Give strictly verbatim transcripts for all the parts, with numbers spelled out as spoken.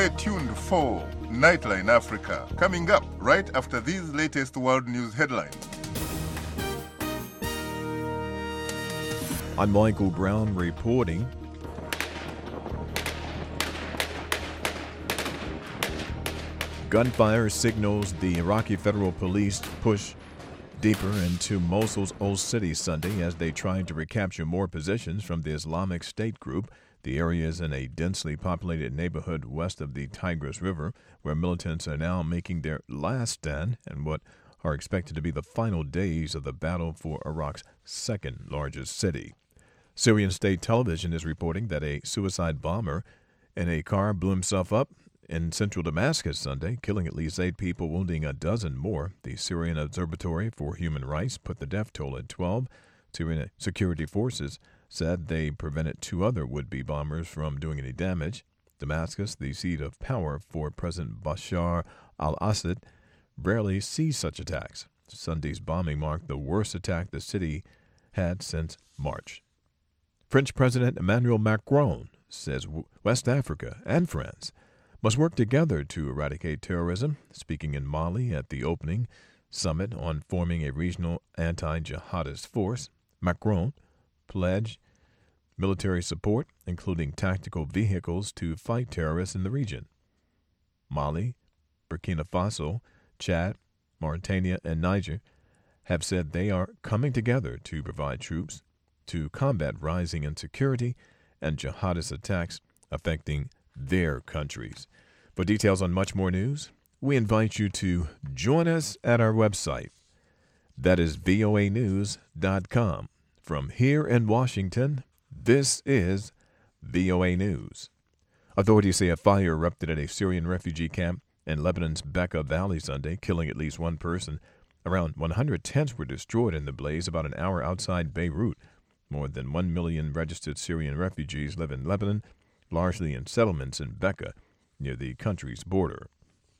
Stay tuned for Nightline Africa, coming up right after these latest world news headlines. I'm Michael Brown reporting. Gunfire signals the Iraqi Federal Police push deeper into Mosul's Old City Sunday as they try to recapture more positions from the Islamic State group. The area is in a densely populated neighborhood west of the Tigris River, where militants are now making their last stand in what are expected to be the final days of the battle for Iraq's second largest city. Syrian state television is reporting that a suicide bomber in a car blew himself up in central Damascus Sunday, killing at least eight people, wounding a dozen more. The Syrian Observatory for Human Rights put the death toll at twelve. Syrian security forces said they prevented two other would-be bombers from doing any damage. Damascus, the seat of power for President Bashar al-Assad, rarely sees such attacks. Sunday's bombing marked the worst attack the city had since March. French President Emmanuel Macron says West Africa and France must work together to eradicate terrorism. Speaking in Mali at the opening summit on forming a regional anti-jihadist force, Macron pledged military support, including tactical vehicles, to fight terrorists in the region. Mali, Burkina Faso, Chad, Mauritania, and Niger have said they are coming together to provide troops to combat rising insecurity and jihadist attacks affecting their countries. For details on much more news, we invite you to join us at our website. That is V O A news dot com. From here in Washington, this is V O A News. Authorities say a fire erupted at a Syrian refugee camp in Lebanon's Bekaa Valley Sunday, killing at least one person. Around one hundred tents were destroyed in the blaze about an hour outside Beirut. More than one million registered Syrian refugees live in Lebanon, largely in settlements in Bekaa, near the country's border.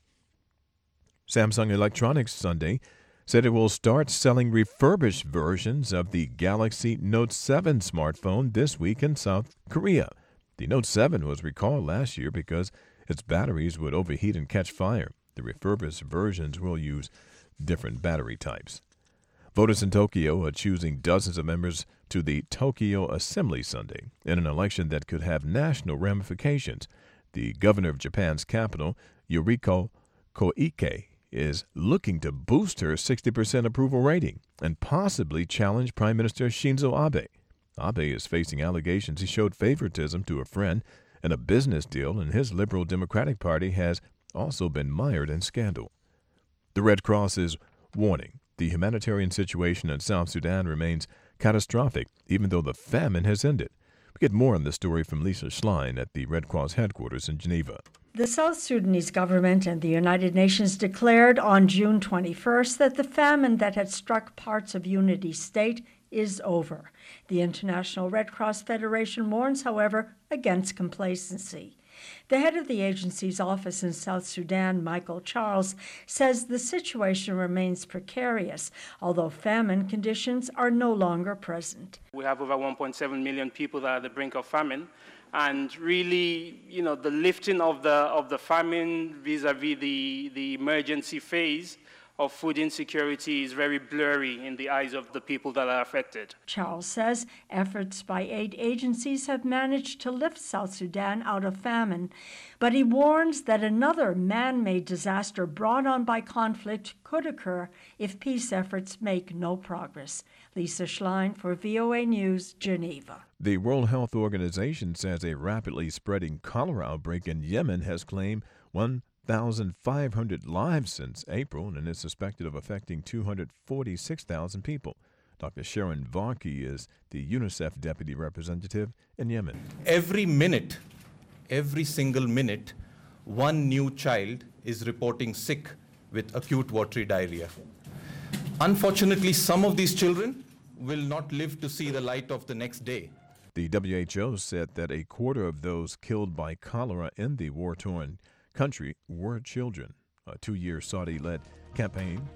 Samsung Electronics Sunday said it will start selling refurbished versions of the Galaxy Note seven smartphone this week in South Korea. The Note seven was recalled last year because its batteries would overheat and catch fire. The refurbished versions will use different battery types. Voters in Tokyo are choosing dozens of members to the Tokyo Assembly Sunday in an election that could have national ramifications. The governor of Japan's capital, Yuriko Koike, is looking to boost her sixty percent approval rating and possibly challenge Prime Minister Shinzo Abe. Abe is facing allegations he showed favoritism to a friend in a business deal, and his Liberal Democratic Party has also been mired in scandal. The Red Cross is warning the humanitarian situation in South Sudan remains catastrophic, even though the famine has ended. We get more on this story from Lisa Schlein at the Red Cross headquarters in Geneva. The South Sudanese government and the United Nations declared on June twenty-first that the famine that had struck parts of Unity State is over. The International Red Cross Federation warns, however, against complacency. The head of the agency's office in South Sudan, Michael Charles, says the situation remains precarious, although famine conditions are no longer present. We have over one point seven million people that are at the brink of famine. And really, you know, the lifting of the of the famine vis-a-vis the, the emergency phase of food insecurity is very blurry in the eyes of the people that are affected. Charles says efforts by eight agencies have managed to lift South Sudan out of famine, but he warns that another man-made disaster brought on by conflict could occur if peace efforts make no progress. Lisa Schlein for V O A News, Geneva. The World Health Organization says a rapidly spreading cholera outbreak in Yemen has claimed one thousand five hundred lives since April and is suspected of affecting two hundred forty-six thousand people. Doctor Sharon Varkey is the UNICEF deputy representative in Yemen. Every minute, every single minute, one new child is reporting sick with acute watery diarrhea. Unfortunately, some of these children will not live to see the light of the next day. The W H O said that a quarter of those killed by cholera in the war-torn country were children. A two-year Saudi-led campaign.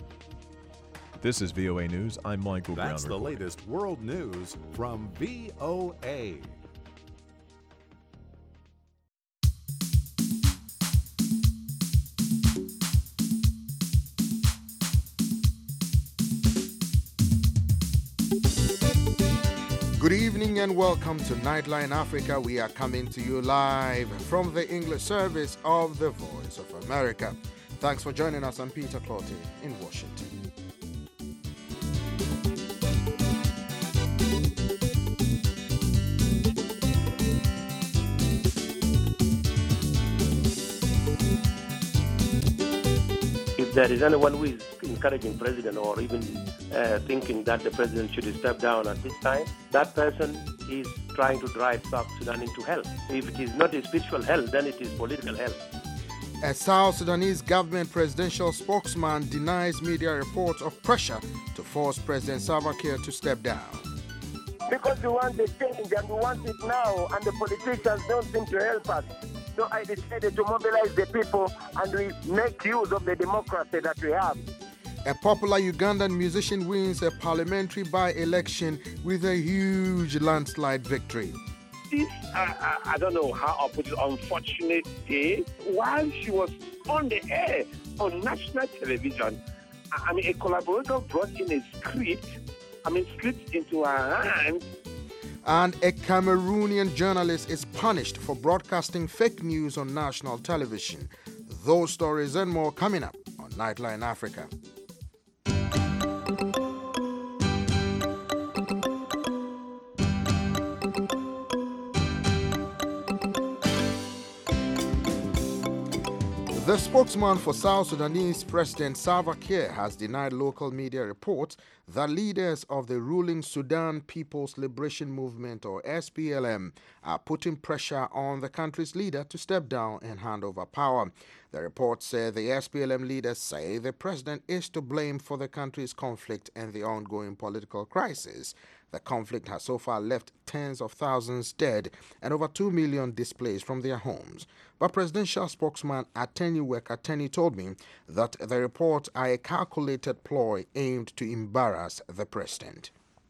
This is V O A News. I'm Michael Brown. That's the reporting. Latest world news from V O A. Good evening and welcome to Nightline Africa. We are coming to you live from the English service of the Voice of America. Thanks for joining us. I'm Peter Clottey in Washington. If there is anyone who is encouraging president or even uh, thinking that the president should step down at this time, that person is trying to drive South Sudan into hell. If it is not a spiritual hell, then it is political hell. A South Sudanese government presidential spokesman denies media reports of pressure to force President Salva Kiir to step down. Because we want the change and we want it now, and the politicians don't seem to help us. So I decided to mobilize the people and we make use of the democracy that we have. A popular Ugandan musician wins a parliamentary by-election with a huge landslide victory. This, uh, uh, I don't know how I'll put it, unfortunate day, while she was on the air on national television, I mean, a collaborator brought in a script, I mean, slipped into her hand. And a Cameroonian journalist is punished for broadcasting fake news on national television. Those stories and more coming up on Nightline Africa. The spokesman for South Sudanese President Salva Kiir has denied local media reports that leaders of the ruling Sudan People's Liberation Movement, or S P L M, are putting pressure on the country's leader to step down and hand over power. The report said the S P L M leaders say the president is to blame for the country's conflict and the ongoing political crisis. The conflict has so far left tens of thousands dead and over two million displaced from their homes. But presidential spokesman Ateniwek Ateni told me that the reports are a calculated ploy aimed to embarrass the president.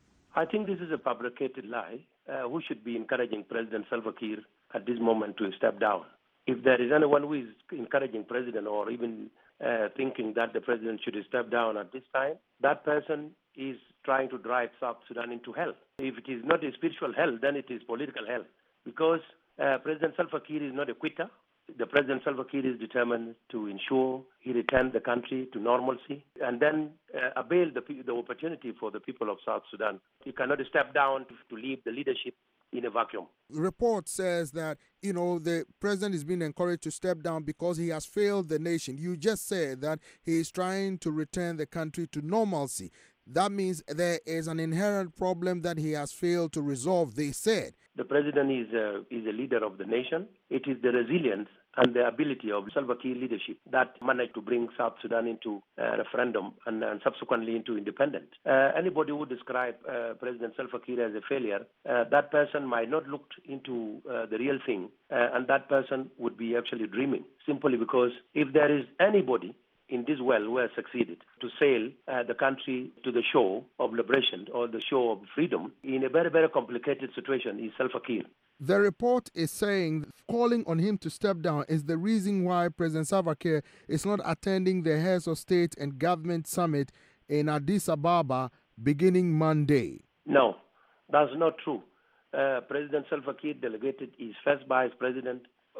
I think this is a fabricated lie. Uh, who should be encouraging President Salva Kiir at this moment to step down? If there is anyone who is encouraging president or even uh, thinking that the president should step down at this time, that person is trying to drive South Sudan into hell. If it is not a spiritual hell, then it is political hell. Because uh, President Salva Kiir is not a quitter. The President Salva Kiir is determined to ensure he returns the country to normalcy and then uh, avail the, the opportunity for the people of South Sudan. He cannot step down to, to leave the leadership in a vacuum. The report says that, you know, the president is being encouraged to step down because he has failed the nation. You just said that he is trying to return the country to normalcy. That means there is an inherent problem that he has failed to resolve, they said. The president is a, is a leader of the nation. It is the resilience and the ability of Salva Kiir leadership that managed to bring South Sudan into a referendum and, and subsequently into independence. Uh, anybody who describe uh, President Salva Kiir as a failure, uh, that person might not look into uh, the real thing, uh, and that person would be actually dreaming, simply because if there is anybody in this world who has succeeded to sail uh, the country to the shore of liberation or the shore of freedom in a very, very complicated situation is Salva Kiir. The report is saying calling on him to step down is the reason why President Salva Kiir is not attending the Heads of State and Government Summit in Addis Ababa beginning Monday. No, that's not true. Uh, President Salva Kiir delegated his first vice president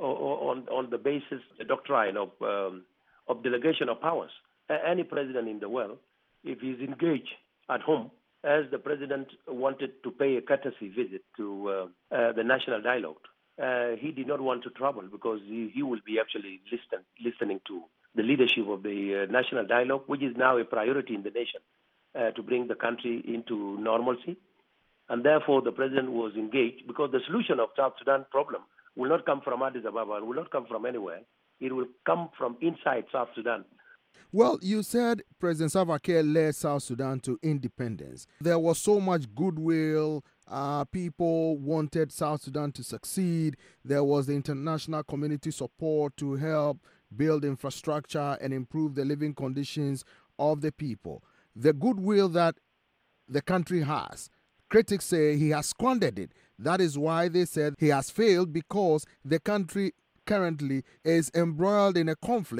on, on the basis, the doctrine of um, of delegation of powers. Uh, any president in the world, if he's engaged at home, as the president wanted to pay a courtesy visit to uh, uh, the national dialogue, uh, he did not want to travel because he, he will be actually listen, listening to the leadership of the uh, national dialogue, which is now a priority in the nation uh, to bring the country into normalcy. And therefore, the president was engaged because the solution of South Sudan problem will not come from Addis Ababa, will not come from anywhere. It will come from inside South Sudan. Well, you said President Salva Kiir led South Sudan to independence. There was so much goodwill. Uh, people wanted South Sudan to succeed. There was the international community support to help build infrastructure and improve the living conditions of the people. The goodwill that the country has, critics say he has squandered it. That is why they said he has failed, because the country currently is embroiled in a conflict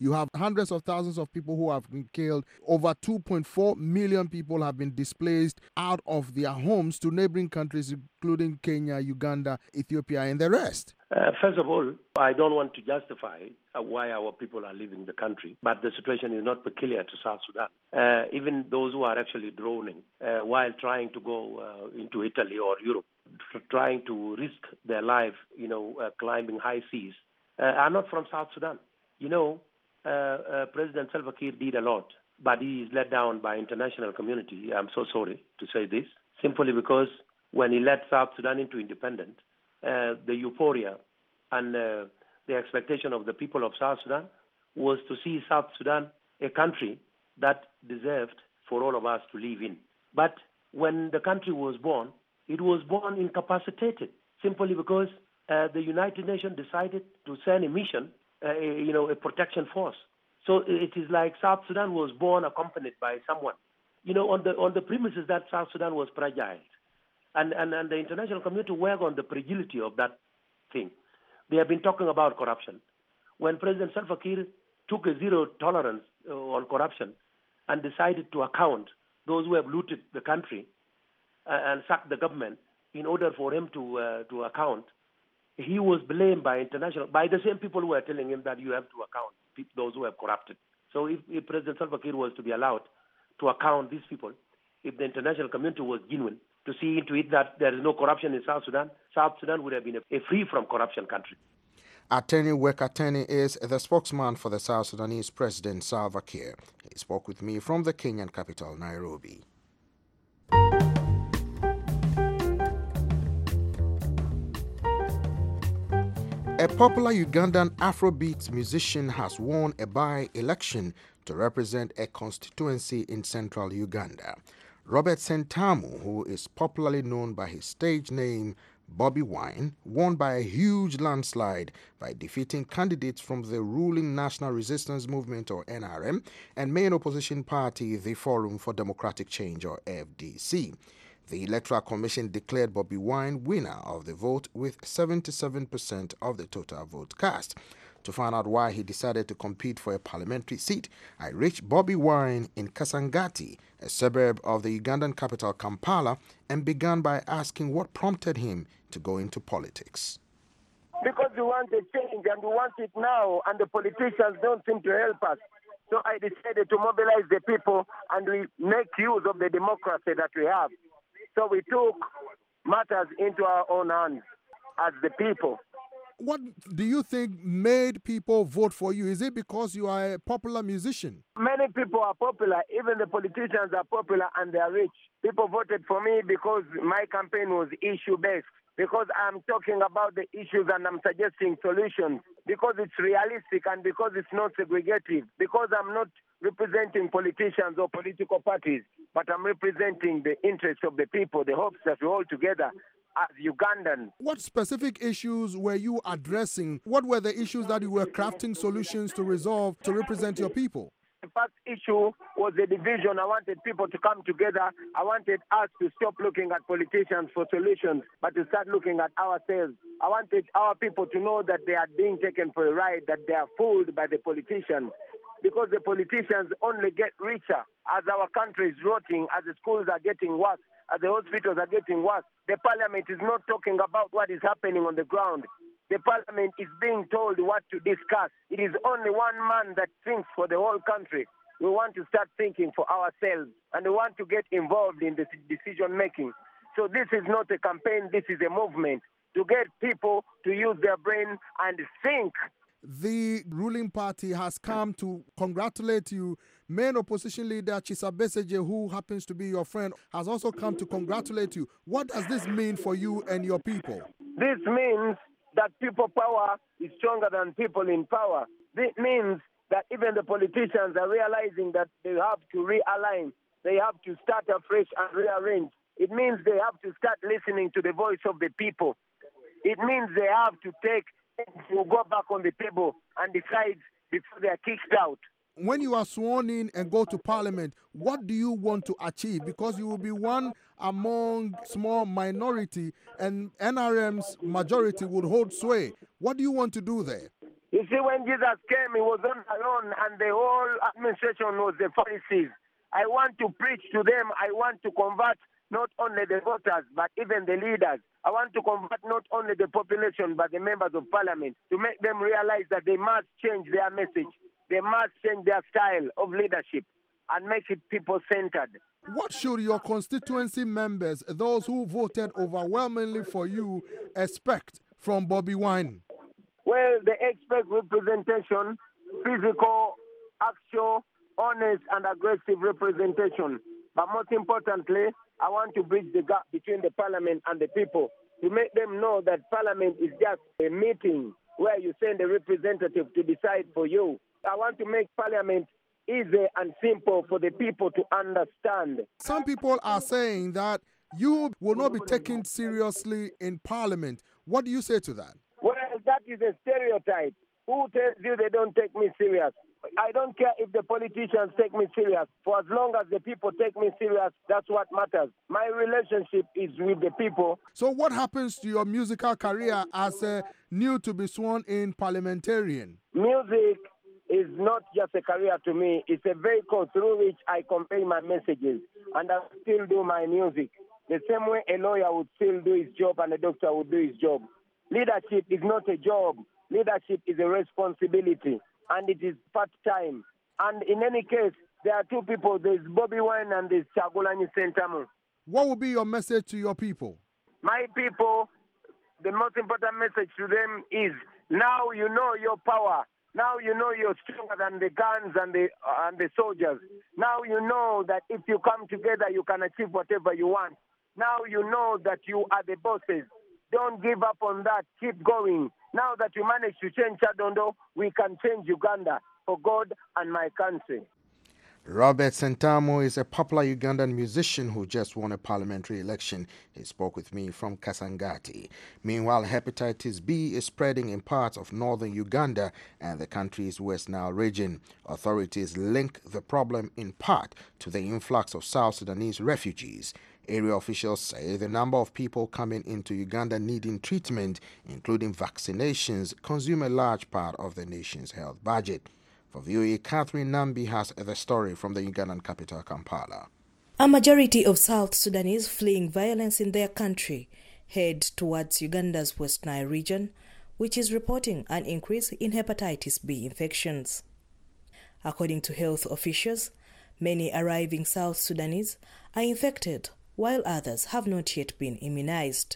You have hundreds of thousands of people who have been killed. Over two point four million people have been displaced out of their homes to neighboring countries, including Kenya, Uganda, Ethiopia, and the rest. Uh, first of all, I don't want to justify uh, why our people are leaving the country, but the situation is not peculiar to South Sudan. Uh, even those who are actually drowning uh, while trying to go uh, into Italy or Europe, trying to risk their life, you know, uh, climbing high seas, uh, are not from South Sudan. You know, uh, uh, President Salva Kiir did a lot, but he is let down by international community. I'm so sorry to say this, simply because when he led South Sudan into independence, uh, the euphoria and uh, the expectation of the people of South Sudan was to see South Sudan a country that deserved for all of us to live in. But when the country was born, it was born incapacitated, simply because uh, the United Nations decided to send a mission, uh, a, you know, a protection force. So it is like South Sudan was born accompanied by someone, you know, on the on the premises that South Sudan was fragile. And, and, and the international community worked on the fragility of that thing. They have been talking about corruption. When President Salva Kiir took a zero tolerance uh, on corruption and decided to account those who have looted the country uh, and sacked the government in order for him to uh, to account, he was blamed by international, by the same people who were telling him that you have to account those who have corrupted. So if, if President Salva Kiir was to be allowed to account these people, if the international community was genuine, to see into it that there is no corruption in South Sudan, South Sudan would have been a, a free from corruption country. Attorney Wekateni is the spokesman for the South Sudanese President Salva Kiir. He spoke with me from the Kenyan capital, Nairobi. A popular Ugandan Afrobeat musician has won a by-election to represent a constituency in central Uganda. Robert Sentamu, who is popularly known by his stage name Bobby Wine, won by a huge landslide by defeating candidates from the ruling National Resistance Movement, or N R M, and main opposition party, the Forum for Democratic Change, or F D C. The Electoral Commission declared Bobby Wine winner of the vote with seventy-seven percent of the total vote cast. To find out why he decided to compete for a parliamentary seat, I reached Bobby Wine in Kasangati, a suburb of the Ugandan capital Kampala, and began by asking what prompted him to go into politics. Because we want a change and we want it now, and the politicians don't seem to help us. So I decided to mobilize the people and we make use of the democracy that we have. So we took matters into our own hands as the people. What do you think made people vote for you? Is it because you are a popular musician? Many people are popular. Even the politicians are popular and they are rich. People voted for me because my campaign was issue-based, because I'm talking about the issues and I'm suggesting solutions, because it's realistic and because it's not segregative, because I'm not representing politicians or political parties, but I'm representing the interests of the people, the hopes that we hold together as Ugandans. What specific issues were you addressing? What were the issues that you were crafting solutions to resolve to represent your people? The first issue was the division. I wanted people to come together. I wanted us to stop looking at politicians for solutions, but to start looking at ourselves. I wanted our people to know that they are being taken for a ride, that they are fooled by the politicians, because the politicians only get richer as our country is rotting, as the schools are getting worse, as the hospitals are getting worse. The parliament is not talking about what is happening on the ground. The parliament is being told what to discuss. It is only one man that thinks for the whole country. We want to start thinking for ourselves, and we want to get involved in the decision making. So this is not a campaign, this is a movement to get people to use their brain and think. The ruling party has come to congratulate you. Main opposition leader Chisa Besigye, who happens to be your friend, has also come to congratulate you. What does this mean for you and your people? This means that people power is stronger than people in power. This means that even the politicians are realizing that they have to realign. They have to start afresh and rearrange. It means they have to start listening to the voice of the people. It means they have to take to go back on the table and decide before they are kicked out. When you are sworn in and go to parliament, what do you want to achieve? Because you will be one among small minority and N R M's majority would hold sway. What do you want to do there? You see, when Jesus came, he was not alone, and the whole administration was the Pharisees. I want to preach to them. I want to convert not only the voters, but even the leaders. I want to convert not only the population, but the members of parliament, to make them realize that they must change their message. They must change their style of leadership and make it people-centered. What should your constituency members, those who voted overwhelmingly for you, expect from Bobi Wine? Well, they expect representation, physical, actual, honest, and aggressive representation. But most importantly, I want to bridge the gap between the parliament and the people to make them know that parliament is just a meeting where you send a representative to decide for you. I want to make parliament easy and simple for the people to understand. Some people are saying that you will not be taken seriously in parliament. What do you say to that? Well, that is a stereotype. Who tells you they don't take me serious? I don't care if the politicians take me serious. For as long as the people take me serious, that's what matters. My relationship is with the people. So what happens to your musical career as a new to be sworn in parliamentarian? Music is not just a career to me. It's a vehicle through which I convey my messages, and I still do my music. The same way a lawyer would still do his job and a doctor would do his job. Leadership is not a job. Leadership is a responsibility, and it is part-time. And in any case, there are two people. There's Bobi Wine and there's Kyagulanyi Ssentamu. What will be your message to your people? My people, the most important message to them is, now you know your power. Now you know you're stronger than the guns and the, uh, and the soldiers. Now you know that if you come together, you can achieve whatever you want. Now you know that you are the bosses. Don't give up on that. Keep going. Now that you managed to change Chadondo, we can change Uganda for God and my country. Robert Ssentamu is a popular Ugandan musician who just won a parliamentary election. He spoke with me from Kasangati. Meanwhile, hepatitis B is spreading in parts of northern Uganda and the country's West Nile region. Authorities link the problem in part to the influx of South Sudanese refugees. Area officials say the number of people coming into Uganda needing treatment, including vaccinations, consume a large part of the nation's health budget. For V O A, Catherine Nambi has the story from the Ugandan capital, Kampala. A majority of South Sudanese fleeing violence in their country head towards Uganda's West Nile region, which is reporting an increase in hepatitis B infections. According to health officials, many arriving South Sudanese are infected, while others have not yet been immunized.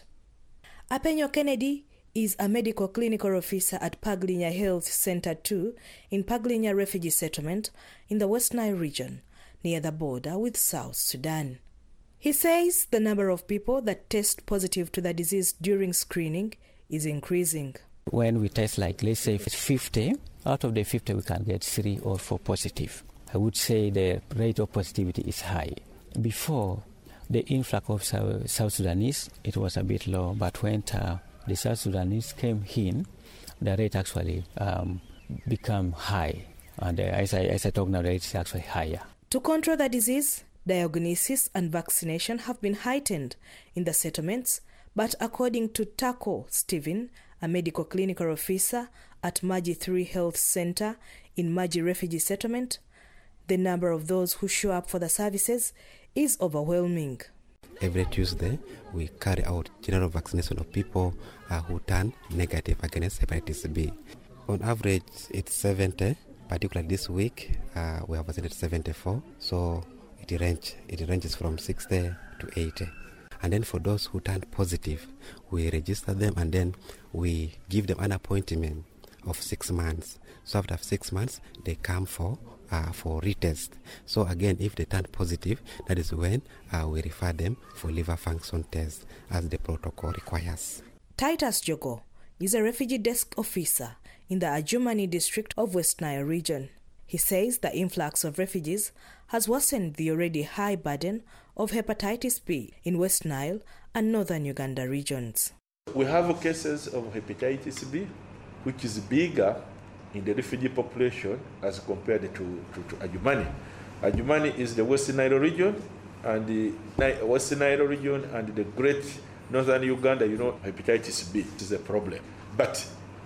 Apenyo Kennedy is a medical clinical officer at Paglinya Health Center two in Paglinya Refugee Settlement in the West Nile region, near the border with South Sudan. He says the number of people that test positive to the disease during screening is increasing. When we test, like, let's say fifty, out of the fifty we can get three or four positive. I would say the rate of positivity is high. Before, the influx of South Sudanese, it was a bit low, but when uh, the South Sudanese came in, the rate actually um, became high. And uh, as, I, as I talk now, the rate is actually higher. To control the disease, diagnosis and vaccination have been heightened in the settlements, but according to Tako Stephen, a medical clinical officer at Maji three Health Center in Maji Refugee Settlement, the number of those who show up for the services is overwhelming. Every Tuesday, we carry out general vaccination of people uh, who turn negative against hepatitis B. On average, it's seventy. Particularly this week, uh, we have vaccinated seventy-four. So it, range, it ranges from sixty to eighty. And then for those who turn positive, we register them and then we give them an appointment of six months. So after six months, they come for Uh, for retest. So again, if they turn positive, that is when uh, we refer them for liver function test as the protocol requires. Titus Jogo is a refugee desk officer in the Adjumani district of West Nile region. He says the influx of refugees has worsened the already high burden of hepatitis B in West Nile and northern Uganda regions. We have cases of hepatitis B, which is bigger in the refugee population as compared to, to, to Adjumani. Adjumani is the West Nile region, and the West Nile region and the great northern Uganda, you know, hepatitis B is a problem. But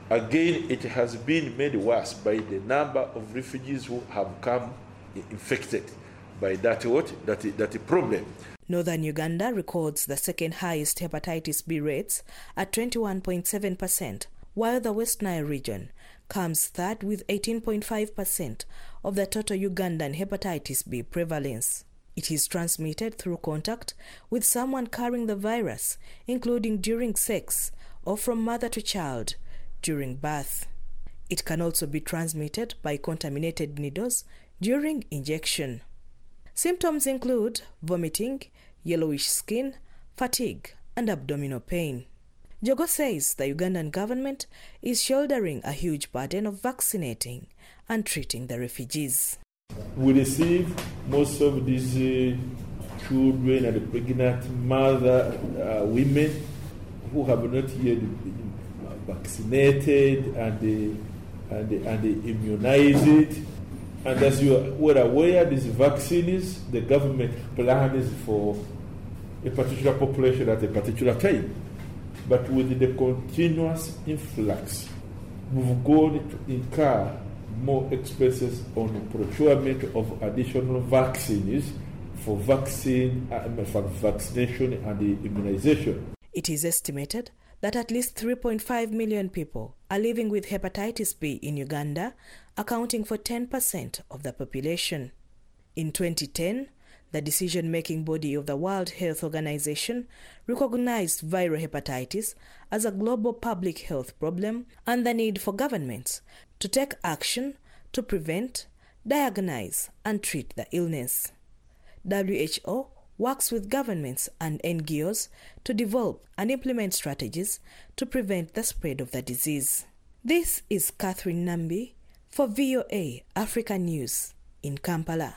Again, it has been made worse by the number of refugees who have come infected by that what that that problem. Northern Uganda records the second highest hepatitis B rates at twenty-one point seven percent, while the West Nile region comes third with eighteen point five percent of the total Ugandan hepatitis B prevalence. It is transmitted through contact with someone carrying the virus, including during sex or from mother to child during birth. It can also be transmitted by contaminated needles during injection. Symptoms include vomiting, yellowish skin, fatigue, and abdominal pain. Jogo says the Ugandan government is shouldering a huge burden of vaccinating and treating the refugees. We receive most of these uh, children and pregnant mother, uh, women who have not yet been vaccinated and, uh, and, and immunized. And as you are well aware, these vaccines, the government plans for a particular population at a particular time. But with the continuous influx, we've gone to incur more expenses on procurement of additional vaccines for vaccine, uh, for vaccination and immunization. It is estimated that at least three point five million people are living with hepatitis B in Uganda, accounting for ten percent of the population. In twenty ten, the decision-making body of the World Health Organization recognized viral hepatitis as a global public health problem and the need for governments to take action to prevent, diagnose, and treat the illness. W H O works with governments and N G Os to develop and implement strategies to prevent the spread of the disease. This is Catherine Nambi for V O A Africa News in Kampala.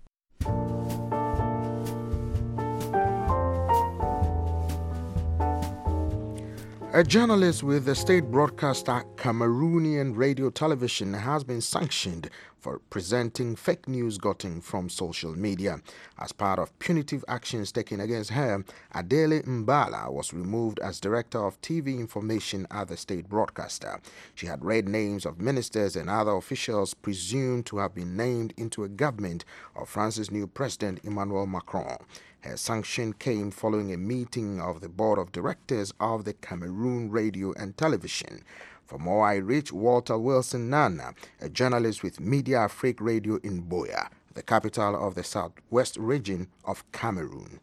A journalist with the state broadcaster Cameroonian Radio Television has been sanctioned for presenting fake news gotten from social media. As part of punitive actions taken against her, Adele Mbala was removed as director of T V information at the state broadcaster. She had read names of ministers and other officials presumed to have been named into a government of France's new president Emmanuel Macron. Her sanction came following a meeting of the board of directors of the Cameroon Radio and Television. For more, I reached Walter Wilson Nana, a journalist with Media Afrique Radio in Buea, the capital of the southwest region of Cameroon.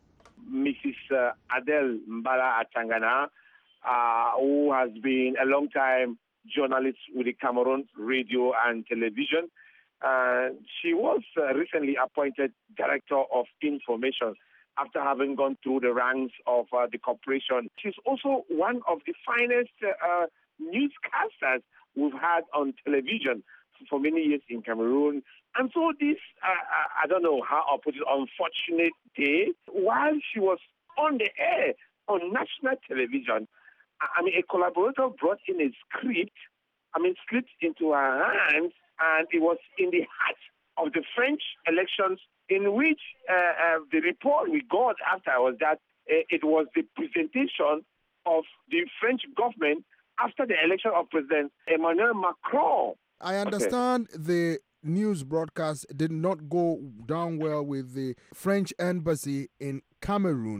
Missus Uh, Adele Mbala Atangana, uh, who has been a long-time journalist with the Cameroon Radio and Television, Uh, she was uh, recently appointed Director of Information after having gone through the ranks of uh, the corporation. She's also one of the finest uh, newscasters we've had on television for many years in Cameroon. And so this, uh, I don't know how I'll put it, unfortunate day, while she was on the air on national television, I mean, a collaborator brought in a script, I mean, slipped into her hands, and it was in the heart of the French elections, in which uh, uh, the report we got after was that uh, it was the presentation of the French government after the election of President Emmanuel Macron. I understand okay. the news broadcast did not go down well with the French embassy in Cameroon,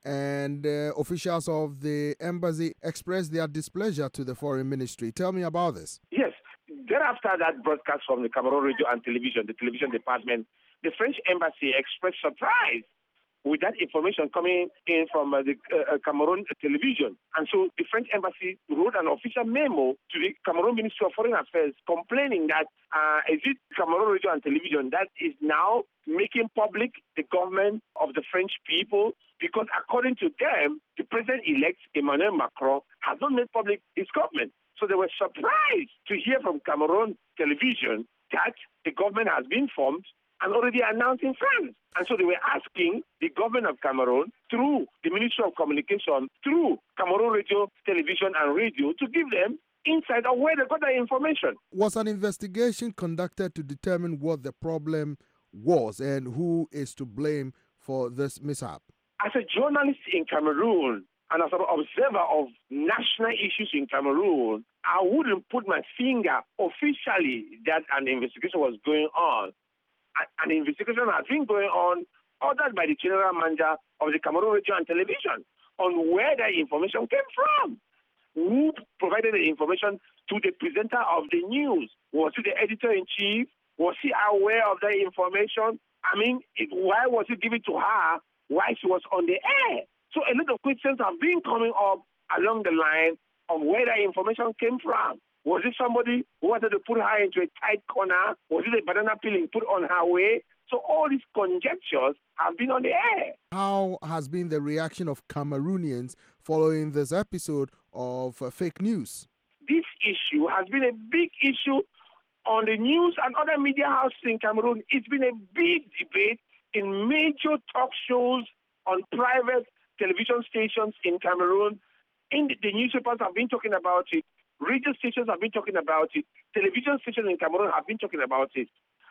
and uh, officials of the embassy expressed their displeasure to the foreign ministry. Tell me about this. Yes. Thereafter that broadcast from the Cameroon Radio and Television, the television department, the French embassy expressed surprise with that information coming in from uh, the uh, Cameroon television. And so the French embassy wrote an official memo to the Cameroon Ministry of Foreign Affairs complaining that uh, is it Cameroon Radio and Television that is now making public the government of the French people, because according to them, the president-elect Emmanuel Macron has not made public his government. So they were surprised to hear from Cameroon Television that the government has been formed and already announced in France. And so they were asking the government of Cameroon, through the Ministry of Communication, through Cameroon Radio, Television and Radio, to give them insight of where they got that information. Was an investigation conducted to determine what the problem was and who is to blame for this mishap? As a journalist in Cameroon, and as an observer of national issues in Cameroon, I wouldn't put my finger officially that an investigation was going on. An investigation has been going on, ordered by the general manager of the Cameroon Radio and Television, on where the information came from. Who provided the information to the presenter of the news? Was it the editor-in-chief? Was he aware of the information? I mean, it, why was he given to her while she was on the air? So a lot of questions have been coming up along the line of where the information came from. Was it somebody who wanted to put her into a tight corner? Was it a banana peeling put on her way? So all these conjectures have been on the air. How has been the reaction of Cameroonians following this episode of uh, fake news? This issue has been a big issue on the news and other media houses in Cameroon. It's been a big debate in major talk shows on private television stations in Cameroon. In the, the newspapers have been talking about it. Radio stations have been talking about it. Television stations in Cameroon have been talking about it.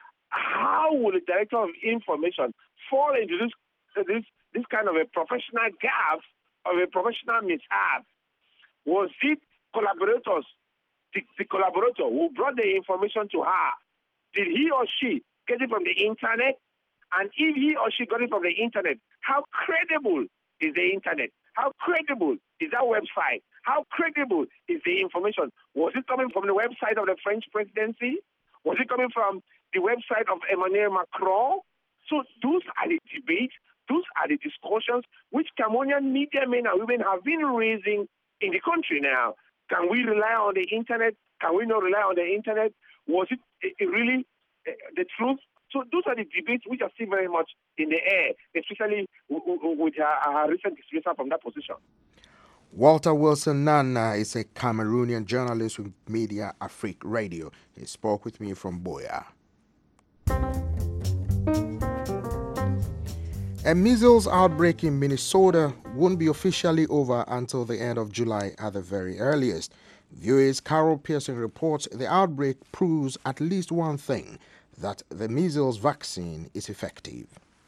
How will the director of information fall into this this this kind of a professional gaffe, of a professional mishap? Was it collaborators, the, the collaborator who brought the information to her? Did he or she get it from the internet? And if he or she got it from the internet, how credible is the internet? How credible is that website? How credible is the information? Was it coming from the website of the French presidency? Was it coming from the website of Emmanuel Macron? So those are the debates, those are the discussions which Cameroonian media men and women have been raising in the country now. Can we rely on the internet? Can we not rely on the internet? Was it uh, really uh, the truth? So those are the debates which are still very much in the air, especially w- w- with her, her recent dismissal from that position. Walter Wilson Nana is a Cameroonian journalist with Media Afrique Radio. He spoke with me from Boya. A measles outbreak in Minnesota won't be officially over until the end of July at the very earliest. V O A's Carol Pearson reports the outbreak proves at least one thing, that the measles vaccine is effective.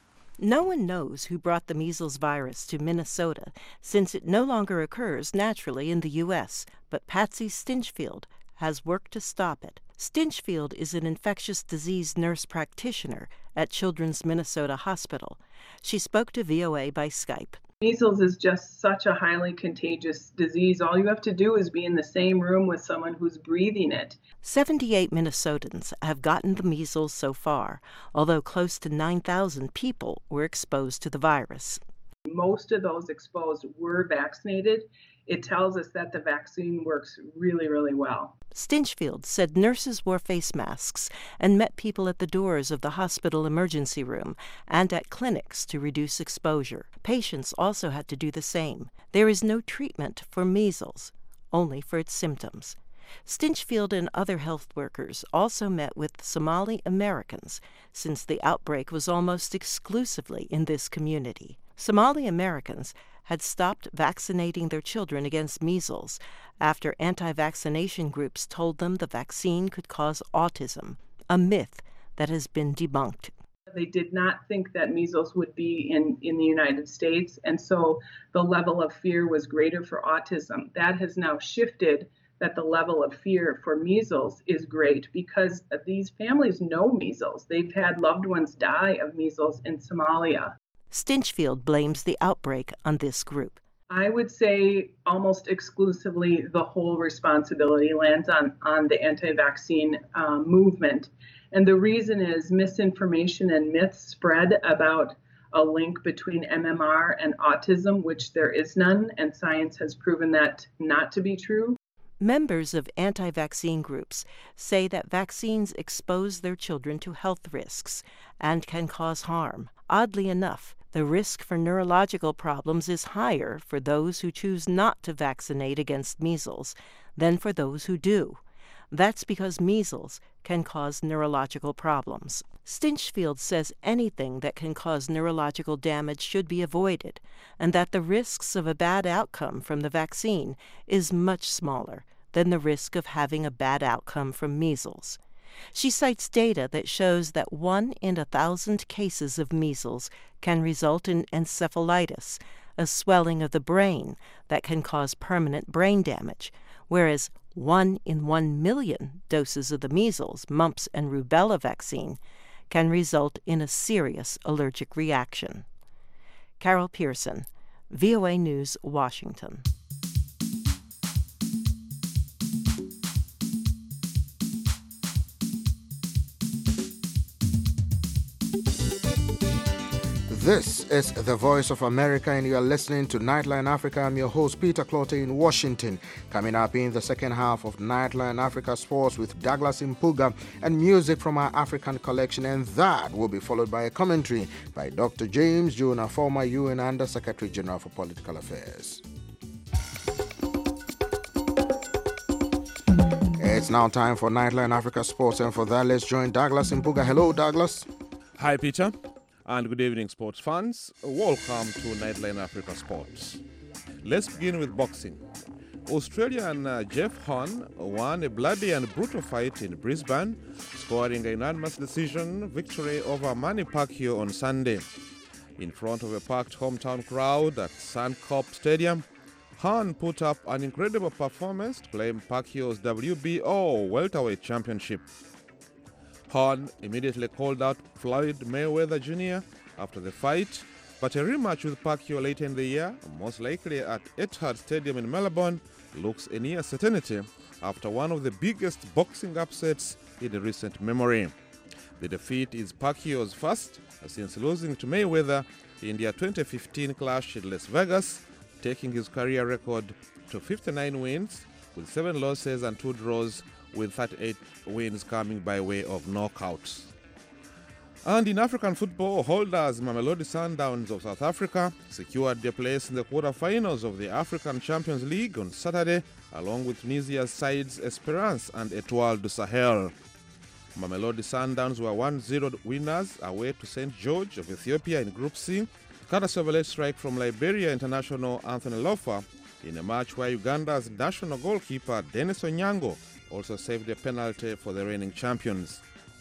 No one knows who brought the measles virus to Minnesota, since it no longer occurs naturally in the U S, but Patsy Stinchfield has worked to stop it. Stinchfield is an infectious disease nurse practitioner at Children's Minnesota Hospital. She spoke to V O A by Skype. Measles is just such a highly contagious disease. All you have to do is be in the same room with someone who's breathing it. seventy-eight Minnesotans have gotten the measles so far, although close to nine thousand people were exposed to the virus. Most of those exposed were vaccinated. It tells us that the vaccine works really, really well. Stinchfield said nurses wore face masks and met people at the doors of the hospital emergency room and at clinics to reduce exposure. Patients also had to do the same. There is no treatment for measles, only for its symptoms. Stinchfield and other health workers also met with Somali Americans, since the outbreak was almost exclusively in this community. Somali Americans had stopped vaccinating their children against measles after anti-vaccination groups told them the vaccine could cause autism, a myth that has been debunked. They did not think that measles would be in, in the United States, and so the level of fear was greater for autism. That has now shifted, that the level of fear for measles is great because these families know measles. They've had loved ones die of measles in Somalia. Stinchfield blames the outbreak on this group. I would say almost exclusively the whole responsibility lands on, on the anti-vaccine uh, movement. And the reason is misinformation and myths spread about a link between M M R and autism, which there is none, and science has proven that not to be true. Members of anti-vaccine groups say that vaccines expose their children to health risks and can cause harm. Oddly enough, the risk for neurological problems is higher for those who choose not to vaccinate against measles than for those who do. That's because measles can cause neurological problems. Stinchfield says anything that can cause neurological damage should be avoided, and that the risks of a bad outcome from the vaccine is much smaller than the risk of having a bad outcome from measles. She cites data that shows that one in a thousand cases of measles can result in encephalitis, a swelling of the brain that can cause permanent brain damage, whereas one in one million doses of the measles, mumps, and rubella vaccine can result in a serious allergic reaction. Carol Pearson, V O A News, Washington. This is the Voice of America, and you are listening to Nightline Africa. I'm your host, Peter Clottey in Washington. Coming up in the second half of Nightline Africa Sports with Douglas Mpuga and music from our African collection, and that will be followed by a commentary by Doctor James Jonah, former U N Under Secretary General for Political Affairs. It's now time for Nightline Africa Sports, and for that, let's join Douglas Mpuga. Hello, Douglas. Hi, Peter. And good evening, sports fans. Welcome to Nightline Africa Sports. Let's begin with boxing. Australian uh, Jeff Horn won a bloody and brutal fight in Brisbane, scoring a unanimous decision victory over Manny Pacquiao on Sunday. In front of a packed hometown crowd at Suncorp Stadium, Horn put up an incredible performance to claim Pacquiao's W B O welterweight championship. Horn immediately called out Floyd Mayweather Junior after the fight, but a rematch with Pacquiao later in the year, most likely at Etihad Stadium in Melbourne, looks a near certainty after one of the biggest boxing upsets in recent memory. The defeat is Pacquiao's first since losing to Mayweather in their twenty fifteen clash in Las Vegas, taking his career record to fifty-nine wins with seven losses and two draws, with thirty-eight wins coming by way of knockouts. And in African football, holders Mamelodi Sundowns of South Africa secured their place in the quarterfinals of the African Champions League on Saturday, along with Tunisia's sides Esperance and Etoile du Sahel. Mamelodi Sundowns were one zero winners away to Saint George of Ethiopia in Group C, courtesy of a late strike from Liberia international Anthony Lofa, in a match where Uganda's national goalkeeper Dennis Onyango also saved a penalty for the reigning champions.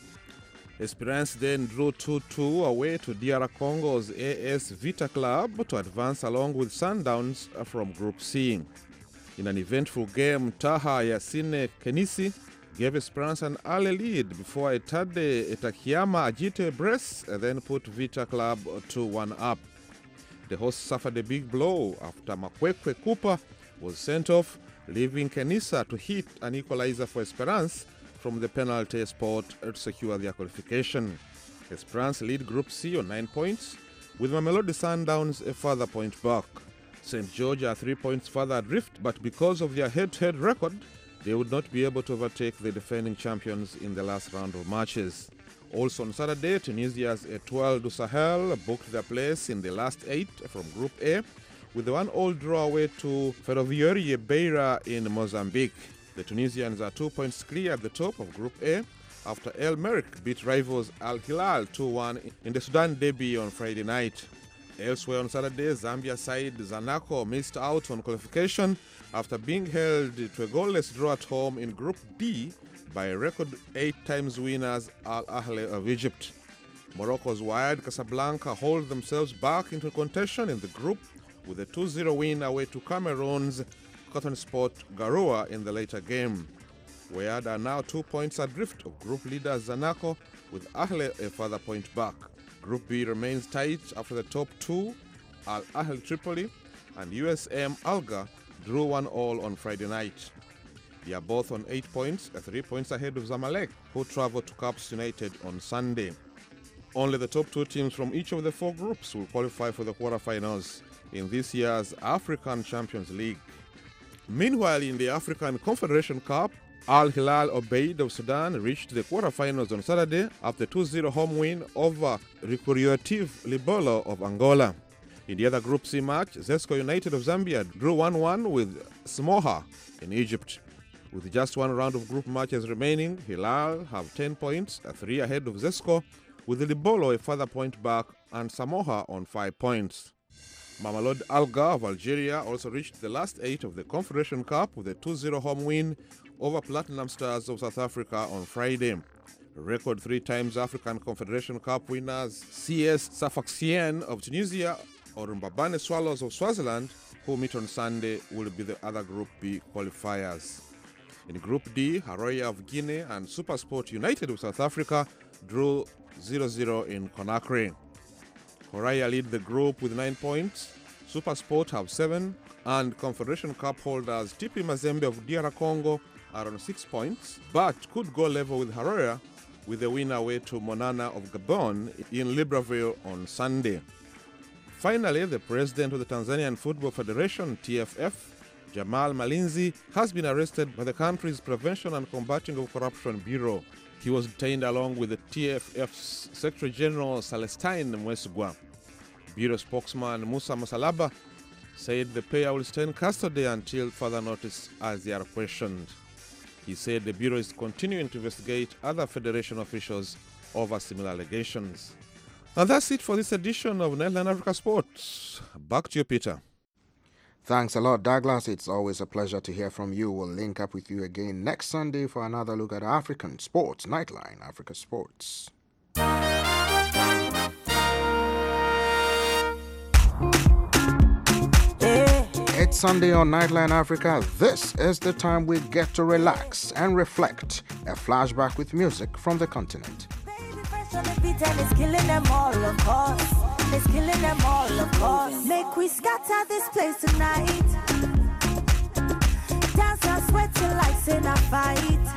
Esperance then drew two two away to D R Congo's A S Vita Club to advance along with Sundowns from Group C. In an eventful game, Taha Yassine Kenisi gave Esperance an early lead before Etade Etakiyama Ajite Bress then put Vita Club two one up. The hosts suffered a big blow after Makwekwe Cooper was sent off, leaving Kenisa to hit an equalizer for Esperance from the penalty spot to secure their qualification. Esperance lead Group C on nine points, with Mamelodi Sundowns a further point back. Saint George are three points further adrift, but because of their head-to-head record, they would not be able to overtake the defending champions in the last round of matches. Also on Saturday, Tunisia's Etoile du Sahel booked their place in the last eight from Group A, with a one-all draw away to Ferroviaria Beira in Mozambique. The Tunisians are two points clear at the top of Group A after El Merreikh beat rivals Al Hilal two one in the Sudan derby on Friday night. Elsewhere on Saturday, Zambia side Zanaco missed out on qualification after being held to a goalless draw at home in Group D by record eight times winners Al Ahly of Egypt. Morocco's Wydad Casablanca hold themselves back into contention in the group with a two zero win away to Cameroon's Cotton Sport Garoua in the later game. Wydad are now two points adrift of group leader Zanaco, with Ahly a further point back. Group B remains tight after the top two, Al Ahly Tripoli and U S M Alger, drew one all on Friday night. They are both on eight points, three points ahead of Zamalek, who travel to Caps United on Sunday. Only the top two teams from each of the four groups will qualify for the quarterfinals in this year's African Champions League. Meanwhile, in the African Confederation Cup, Al Hilal Obeid of Sudan reached the quarterfinals on Saturday after two zero home win over Recreative Libolo of Angola. In the other Group C match, Zesco United of Zambia drew one one with Smoha in Egypt. With just one round of group matches remaining, Hilal have ten points, three ahead of Zesco, with Libolo a further point back and Samoa on five points. Mamelodi Alger of Algeria also reached the last eight of the Confederation Cup with a two zero home win over Platinum Stars of South Africa on Friday. Record three times African Confederation Cup winners C S Sfaxien of Tunisia or Mbabane Swallows of Swaziland, who meet on Sunday, will be the other Group B qualifiers. In Group D, Haroya of Guinea and SuperSport United of South Africa drew zero zero in Conakry. Haroya lead the group with nine points, SuperSport have seven, and Confederation Cup holders T P Mazembe of D R Congo are on six points, but could go level with Haroya with the winner away to Monana of Gabon in Libreville on Sunday. Finally, the president of the Tanzanian Football Federation, T F F, Jamal Malinzi, has been arrested by the country's Prevention and Combating of Corruption Bureau. He was detained along with the T F F's Secretary General Celestine Mwesigwa. Bureau spokesman Musa Masalaba said the pair will stay in custody until further notice as they are questioned. He said the Bureau is continuing to investigate other Federation officials over similar allegations. And that's it for this edition of Nightline Africa Sports. Back to you, Peter. Thanks a lot, Douglas. It's always a pleasure to hear from you. We'll link up with you again next Sunday for another look at African sports. Nightline Africa Sports. It's Sunday on Nightline Africa. This is the time we get to relax and reflect. A flashback with music from the continent. It's killing them all, of course. It's killing them all, of course. Make we scatter this place tonight. Dance and sweat till like in a fight.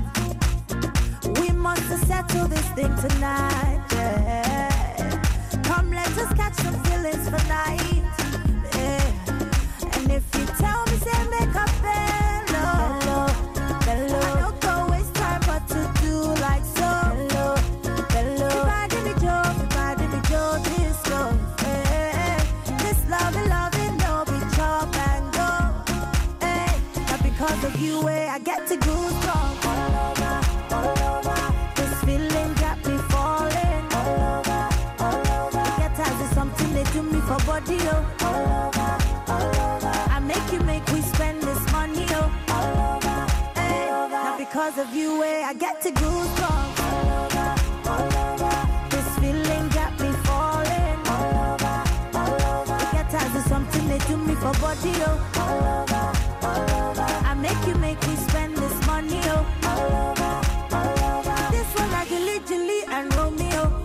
We must settle this thing tonight. Yeah. Come, let us catch some feelings for night. Yeah. And if you tell me, say make a bello, bello. I don't go waste time, but to do like so. Bello, bello. Everybody be Joe, everybody be Joe, this go. Hey, this love and love it, no be chop and go. Hey, not because of you, hey, I get to goosebumps all over, all over. This feeling got me falling all over, all over. Get tired of something they do me for body, oh. All over, all over. Make you make we spend this money, oh, all over, hey, not because of you, eh, I get to goosebumps all over, all over. This feeling got me falling all over, all over. I get tired of something they do me for body, oh, all over, all over. I make you make we spend this money, oh, all over, all over. This one I Gilly, Gilly and Romeo.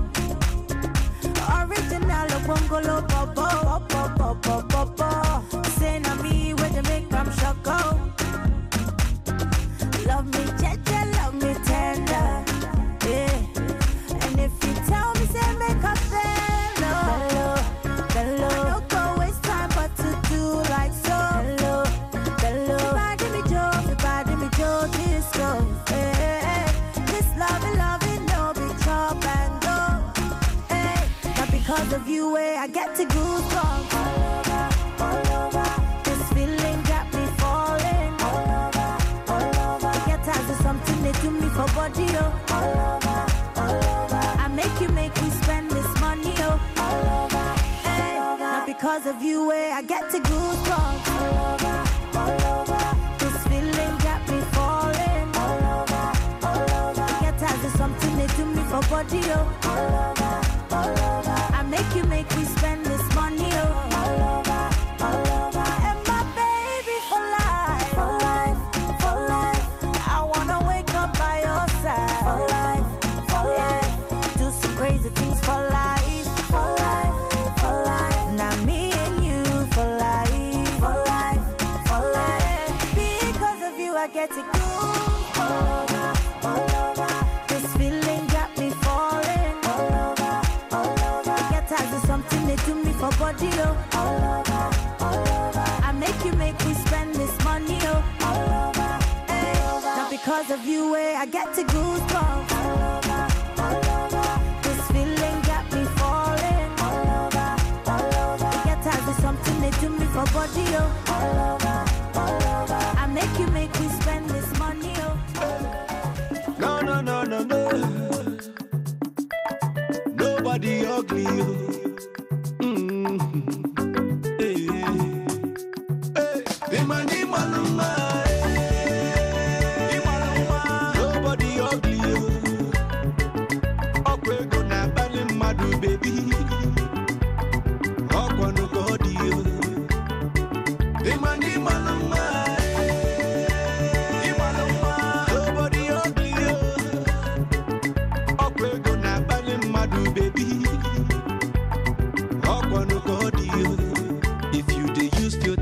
Original Bongolo Bobo, Bobo, Bobo, Bobo. Say na me where they make them shock out. Love me gentle, love me tender, yeah. And if you tell me, say make a bello, bello. I don't go waste time, but to do like so. Bello, bello. Everybody me Joe, everybody me Joe, this go. Yeah. This love and love it, no be chop and go. Hey, not because of you, eh, I get to goosebumps all over, all over. This feeling got me falling all over, all over. I get tired of something they do me for body, oh, all over, all over. I make you make me spend this money, oh, all over, hey, not because of you, eh, I get to goosebumps all over, all over. This feeling got me falling all over, all over. I get tired of something they do me for body, oh, all over, all over. I make you make me spend this money, oh, all over, all over. And my baby for life, for life, for life. I wanna wake up by your side, for life, for life. Do some crazy things for life, for life, for life. Now me and you for life, for life, for life. Because of you I get to go all over, all over. This feeling got me falling all over, all over. I get tired of something they do me for body, oh, all over, all over. I make you make me spend this money, oh, all over, hey, not because of you, eh, I get to goosebumps all over, all over. This feeling got me falling all over, all over. I get tired of something they do me for body, oh, all over, all over. I make you make me spend this money, oh. No, no, no, no, no. Nobody ugly, oh. Baby,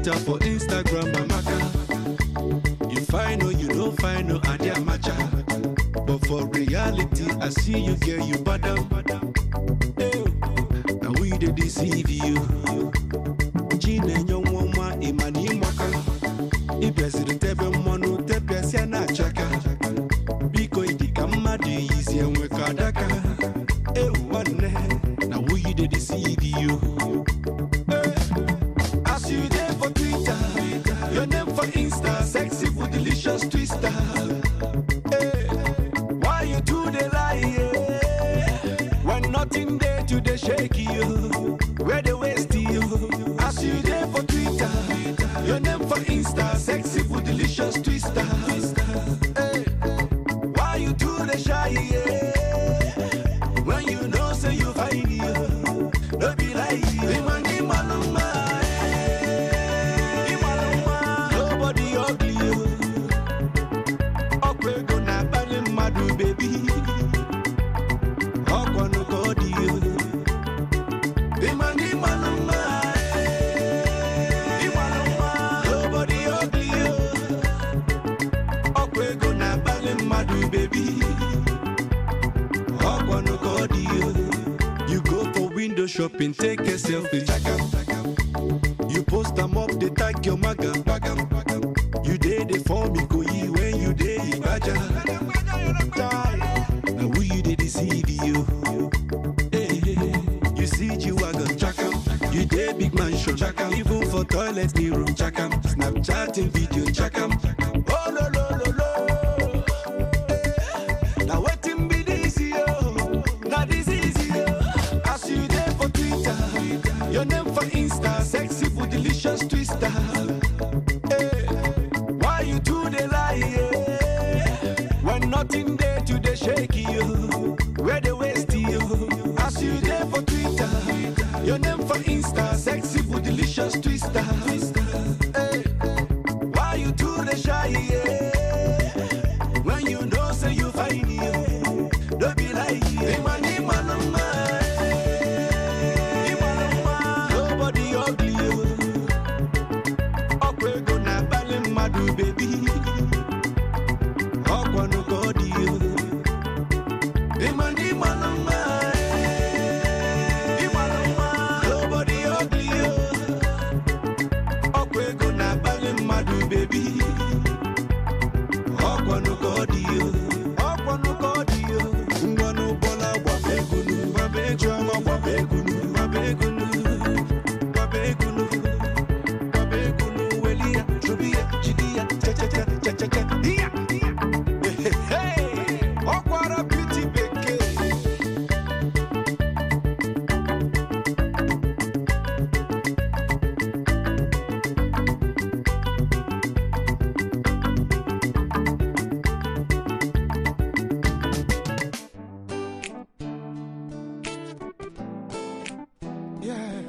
Twitter, for Instagram, Amaka. You find or you don't find no idea matcha. But for reality, I see you, girl, you bottom. Hey, now we they deceive you. Gene and young woman, Imani Maka. If there's a table mono, tepes and a chaka. Because it come mad easy and we kadaka. Hey, one now we they deceive you. Hey, as you there for Twitter, your name for Insta, sexy for delicious twister. Hey, why you do the lie? Yeah? When nothing there to the shake you, where the waste you. As you there for Twitter, your name for Insta, sexy for delicious twister. Hey, why you do the shy? Yeah? When you know say you find you, don't be like you. Imani maluma, Imaluma, nobody ugly you. Okwe go na bali madu baby. Okwa no kodi you. Imani maluma, Imaluma, nobody ugly you. Okwe go na bali madu baby. Okwa no kodi you. You go for window shopping, take a selfie. You post them up, they tag your maga. You did it for me, go ye when you did it, baja. Now who you did deceive you? Hey, you see you wagon, chakam. You did big mansion, chakam. Even for toilets, the room, chakam. Snapchatting video, chakam. Oh no no no no. Now what him be this yo? Now this is yo. As you there for Twitter, your name for Insta, sexy for delicious twister. Hey, why you do the lie? Yeah? When nothing there to the shake you, where the waste you. As you there for Twitter, your name for Insta, sexy for delicious twister. Hey, why you do the shy? Yeah? When you know say you find you, don't be like you. Imani maluma, Imaluma, nobody ugly you. Okwe go na bali madu baby. Okwa no kodi you. Imani maluma, Imaluma, nobody ugly you. Okwe go na bali madu baby. Okwa no kodi you. Okwa no kodi you. Ngwanu bola wabegunu, wabegunu, wabegunu, wabegunu, wabegunu, wabegunu, welia, trubia, chidia, cha cha cha cha cha cha, yeah. Hey, Okwara beauty beke. Yeah.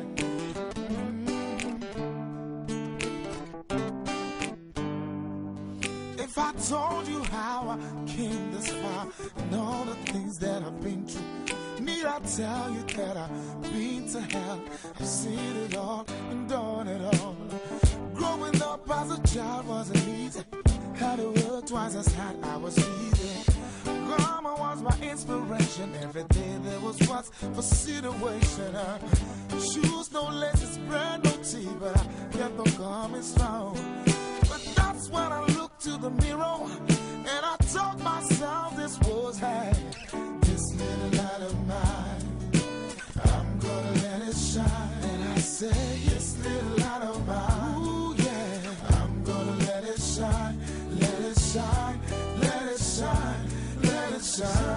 If I told you how I came this far and all the things that I've been through, need I tell you that I've been to hell? I've seen it all and done it all. Growing up as a child wasn't easy. Had to work twice as hard, I was easy. Grandma was my inspiration. Every day there was what's for situation. Uh, shoes, no laces, bread, no tea, but I kept on coming strong. But that's when I looked to the mirror and I told myself this was hey, this little light of mine, I'm gonna let it shine. And I say, this little light of mine, ooh yeah, I'm gonna let it shine, let it shine, let it shine. Let it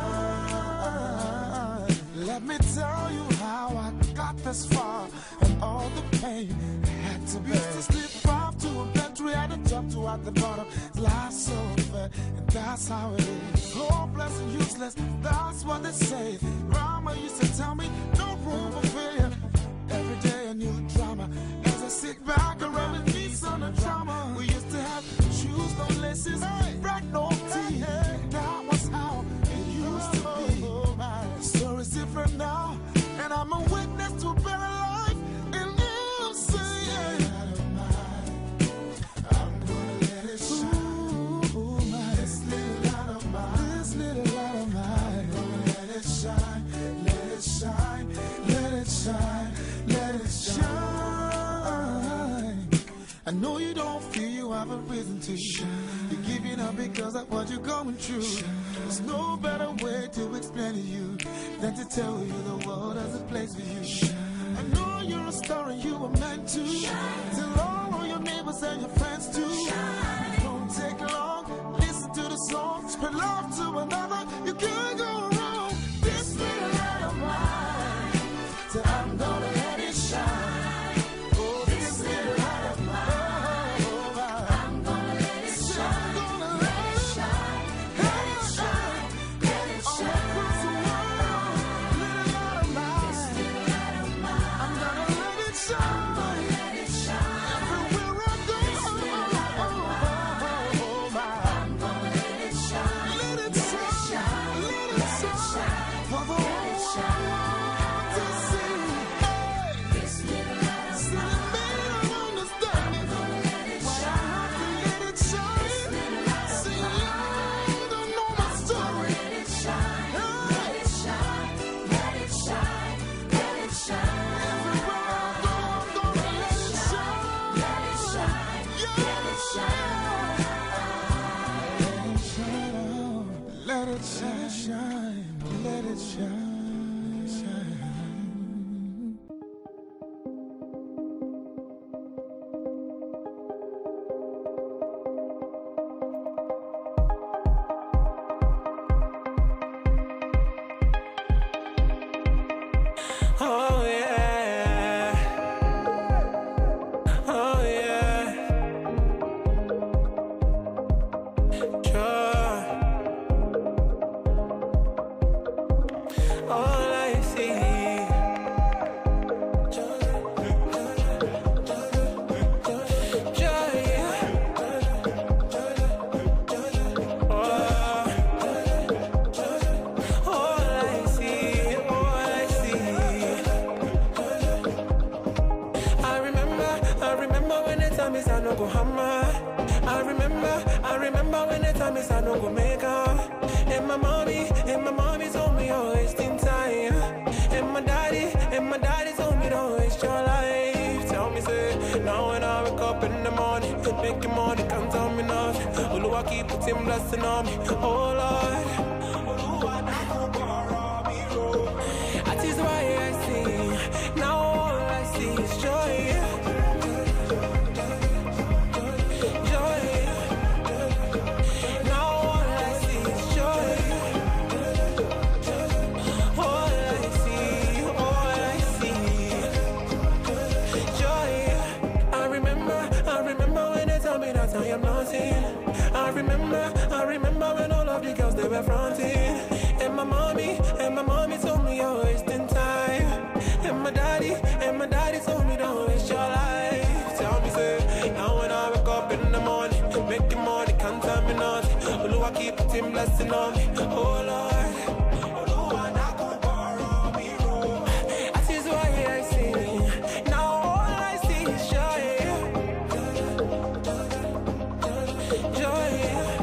shine. Let me tell you how I got this far and all the pain I had to bear. Used to slip off to a bedroom and a jump to at the bottom. Life so fair, and that's how it is. Hopeless and useless, that's what they say. Grandma used to tell me, no room for failure. Every day a new drama. As I sit back around and meet some of the drama. We used to have shoes, no laces, bread, no tea. That was how it used to be. The story's different now, and I'm a witness to a better life. And you say, know you don't feel you have a reason to shine. You're giving up because of what you're going through. There's no better way to explain to you than to tell you the world has a place for you. I know you're a star and you were meant to shine. Tell all of your neighbors and your friends to shine. It won't take long. Listen to the song. Spread love to another. You can't go wrong. This little light of mine, so I'm gonna let it shine. Oh, this little light of mine, oh, I'm gonna let it shine. I'm gonna let it shine. Let it shine. Let it shine. All across the world, little light of mine. This little light of mine, I'm gonna let it shine. I'm gonna let it shine. Everywhere I go, this little light of mine, oh, I'm gonna let it shine. Let it shine. Let it shine. For the whole world to see. This little light of mine, I'm gonna let it shine. Let it shine. See, you don't know my story. Let it shine. Let it shine. Let it shine. Let it shine. Everywhere I go, I'm gonna let it shine. Let it shine. Let it shine. Let it shine. Let it shine. Shine. Oh yeah, oh yeah, joy. All I see, joy, yeah. Oh, all I see, all I see. I remember, I remember when the time is I no go hammer. I remember, I remember when the time is I no go make up. And my mommy, and my mommy told me you're wasting time. And my daddy, and my daddy told me don't waste your life. Tell me say, now when I wake up in the morning, making money can't tell me nothing. Oluwa keep putting blessing on me, oh Lord. Oluwa na go borrow me road. That is why I sing. Now all I see is joy. Joy. Now all I see is joy. All I see, all I see, joy. I remember, I remember when they tell me that I am nothing. I remember, I remember when all of the girls they were fronting. And my mommy, and my mommy told me you're wasting time. And my daddy, and my daddy told me don't waste your life. Tell me say, now when I wake up in the morning, making money can't tell me nothing. Oluwa keep putting blessing on me, oh Lord. Oluwa na go borrow me road. That is why I sing. Now all I see is joy. Joy.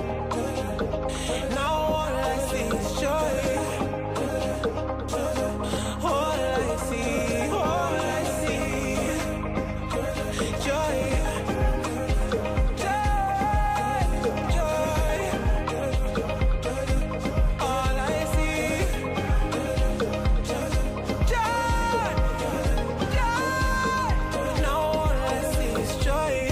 Now all I see is joy. All I see, all I see, joy. Joy, joy. All I see, joy, joy. Now all I see is joy.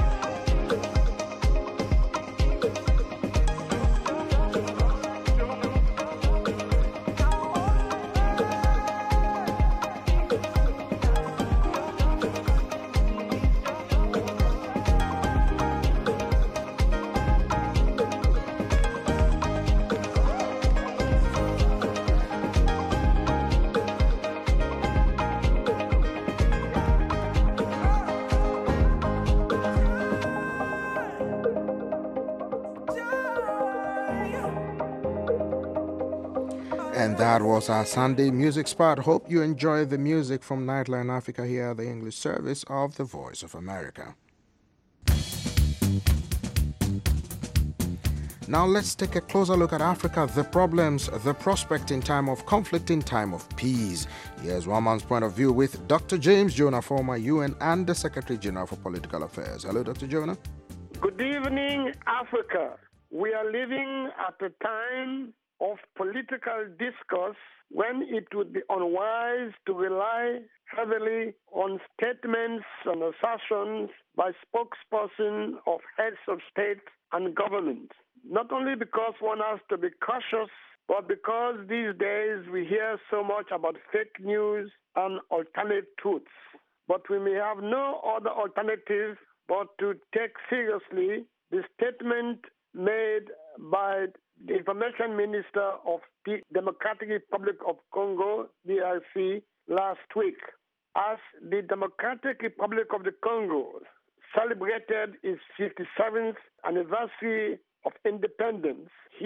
And that was our Sunday music spot. Hope you enjoyed the music from Nightline Africa here at the English service of the Voice of America. Now let's take a closer look at Africa, the problems, the prospect in time of conflict, in time of peace. Here's one man's point of view with Doctor James Jonah, former U N and the Secretary General for Political Affairs. Hello, Doctor Jonah. Good evening, Africa. We are living at a time of political discourse when it would be unwise to rely heavily on statements and assertions by spokespersons of heads of state and government. Not only because one has to be cautious, but because these days we hear so much about fake news and alternate truths. But we may have no other alternative but to take seriously the statement made by the Information Minister of the Democratic Republic of Congo, D R C, last week. As the Democratic Republic of the Congo celebrated its fifty-seventh anniversary of independence,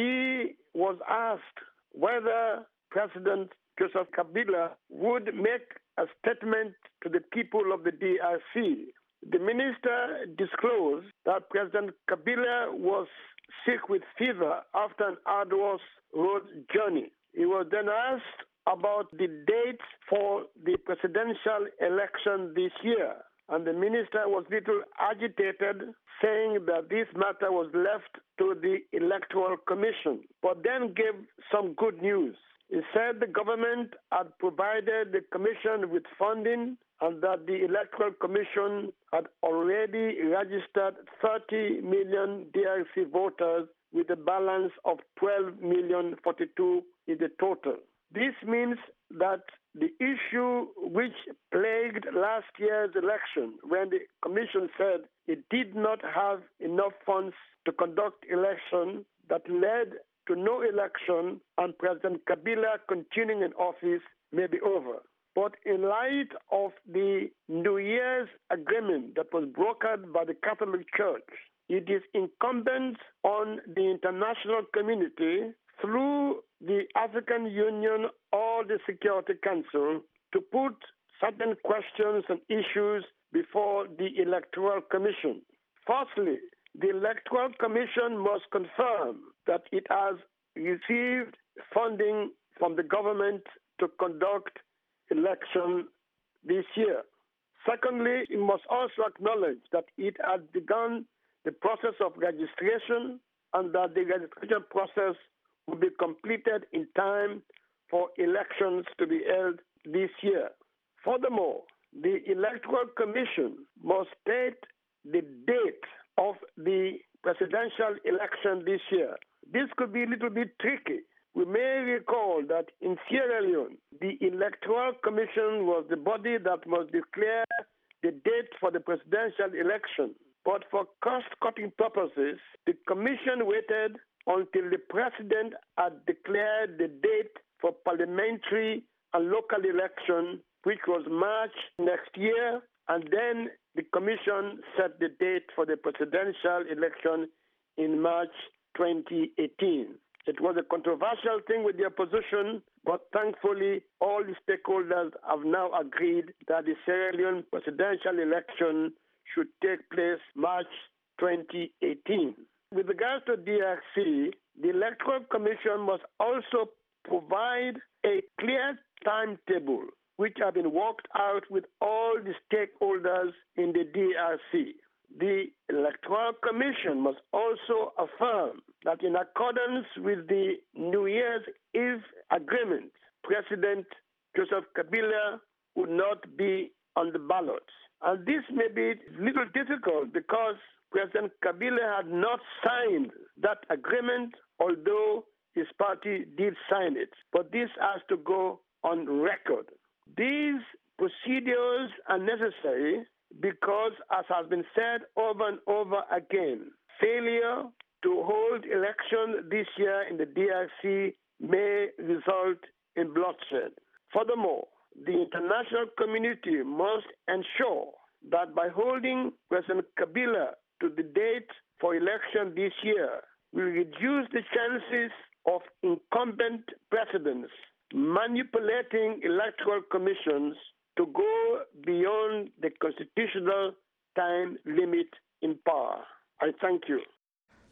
he was asked whether President Joseph Kabila would make a statement to the people of the D R C. The minister disclosed that President Kabila was sick with fever after an arduous road journey. He was then asked about the date for the presidential election this year, and the minister was little agitated, saying that this matter was left to the Electoral Commission, but then gave some good news. He said the government had provided the commission with funding and that the Electoral Commission had already registered thirty million D R C voters with a balance of twelve million forty-two in the total. This means that the issue which plagued last year's election, when the commission said it did not have enough funds to conduct election, that led to no election and President Kabila continuing in office, may be over. But in light of the New Year's agreement that was brokered by the Catholic Church, it is incumbent on the international community through the African Union or the Security Council to put certain questions and issues before the Electoral Commission. Firstly, the Electoral Commission must confirm that it has received funding from the government to conduct election this year. Secondly, it must also acknowledge that it has begun the process of registration and that the registration process will be completed in time for elections to be held this year. Furthermore, the Electoral Commission must state the date of the presidential election this year. This could be a little bit tricky. We may recall that in Sierra Leone, the Electoral Commission was the body that must declare the date for the presidential election. But for cost-cutting purposes, the commission waited until the president had declared the date for parliamentary and local election, which was March next year, and then the commission set the date for the presidential election in March twenty eighteen. It was a controversial thing with the opposition, but thankfully all the stakeholders have now agreed that the Sierra Leone presidential election should take place March twenty eighteen. With regards to D R C, the Electoral Commission must also provide a clear timetable which have been worked out with all the stakeholders in the D R C. The Electoral Commission must also affirm that in accordance with the New Year's Eve agreement, President Joseph Kabila would not be on the ballot. And this may be a little difficult because President Kabila had not signed that agreement, although his party did sign it. But this has to go on record. These procedures are necessary because, as has been said over and over again, failure to hold election this year in the D R C may result in bloodshed. Furthermore, the international community must ensure that by holding President Kabila to the date for election this year, we reduce the chances of incumbent presidents manipulating electoral commissions to go beyond the constitutional time limit in power. I thank you.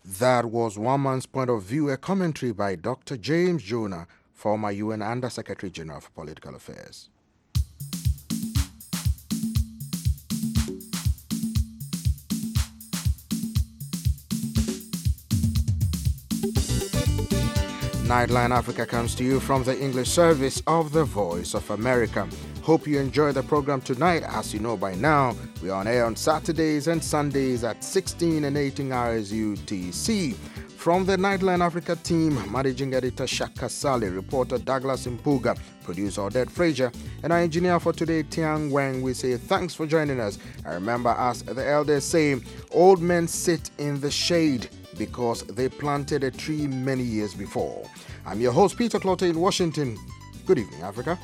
That was One Man's Point of View, a commentary by Doctor James Jonah, former U N Under-Secretary General for Political Affairs. Nightline Africa comes to you from the English service of the Voice of America. Hope you enjoy the program tonight. As you know by now, we are on air on Saturdays and Sundays at sixteen and eighteen hours U T C. From the Nightline Africa team, Managing Editor Shaka Sali, reporter Douglas Mpuga, producer Odette Frazier, and our engineer for today, Tiang Wang, we say thanks for joining us. And remember, as the elders say, old men sit in the shade because they planted a tree many years before. I'm your host, Peter Clotter in Washington. Good evening, Africa.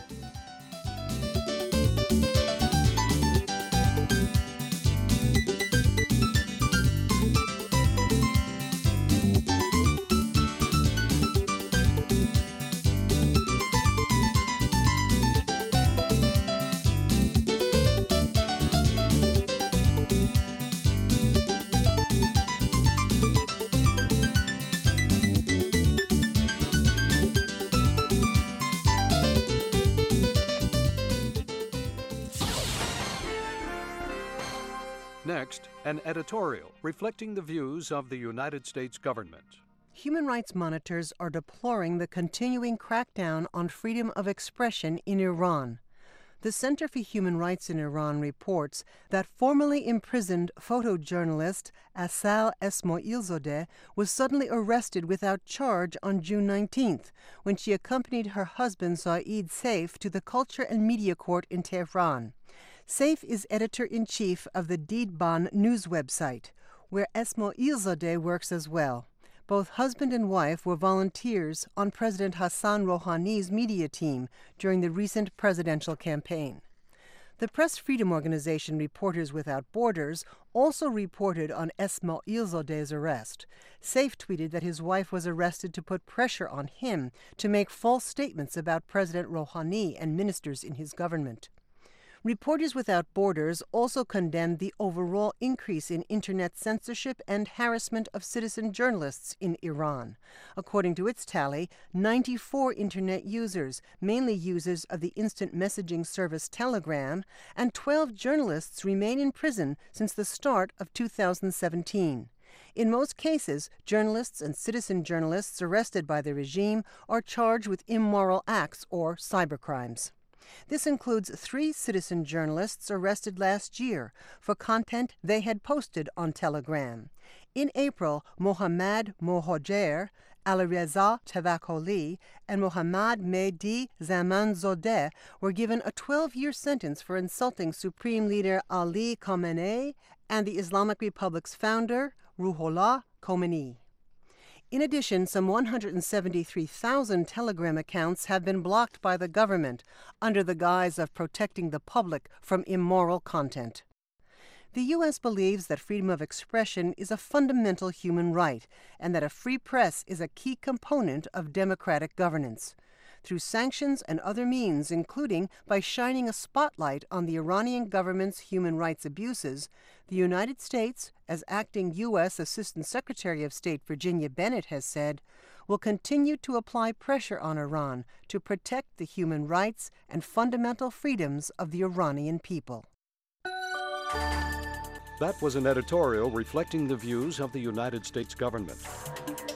Next, an editorial reflecting the views of the United States government. Human rights monitors are deploring the continuing crackdown on freedom of expression in Iran. The Center for Human Rights in Iran reports that formerly imprisoned photojournalist Asal Esmailzadeh was suddenly arrested without charge on June nineteenth when she accompanied her husband Saeed Saif to the Culture and Media Court in Tehran. Saif is editor-in-chief of the Deedban news website, where Esmailzadeh works as well. Both husband and wife were volunteers on President Hassan Rouhani's media team during the recent presidential campaign. The press freedom organization Reporters Without Borders also reported on Esmailzadeh's arrest. Saif tweeted that his wife was arrested to put pressure on him to make false statements about President Rouhani and ministers in his government. Reporters Without Borders also condemned the overall increase in internet censorship and harassment of citizen journalists in Iran. According to its tally, ninety-four internet users, mainly users of the instant messaging service Telegram, and twelve journalists remain in prison since the start of two thousand seventeen. In most cases, journalists and citizen journalists arrested by the regime are charged with immoral acts or cybercrimes. This includes three citizen journalists arrested last year for content they had posted on Telegram. In April, Mohammad Mohajer, Alireza Tavakkoli, and Mohammad Mehdi Zamanzadeh were given a twelve-year sentence for insulting Supreme Leader Ali Khamenei and the Islamic Republic's founder, Ruhollah Khomeini. In addition, some one hundred seventy-three thousand Telegram accounts have been blocked by the government under the guise of protecting the public from immoral content. The U S believes that freedom of expression is a fundamental human right and that a free press is a key component of democratic governance. Through sanctions and other means, including by shining a spotlight on the Iranian government's human rights abuses, the United States, as acting U S Assistant Secretary of State Virginia Bennett has said, will continue to apply pressure on Iran to protect the human rights and fundamental freedoms of the Iranian people. That was an editorial reflecting the views of the United States government.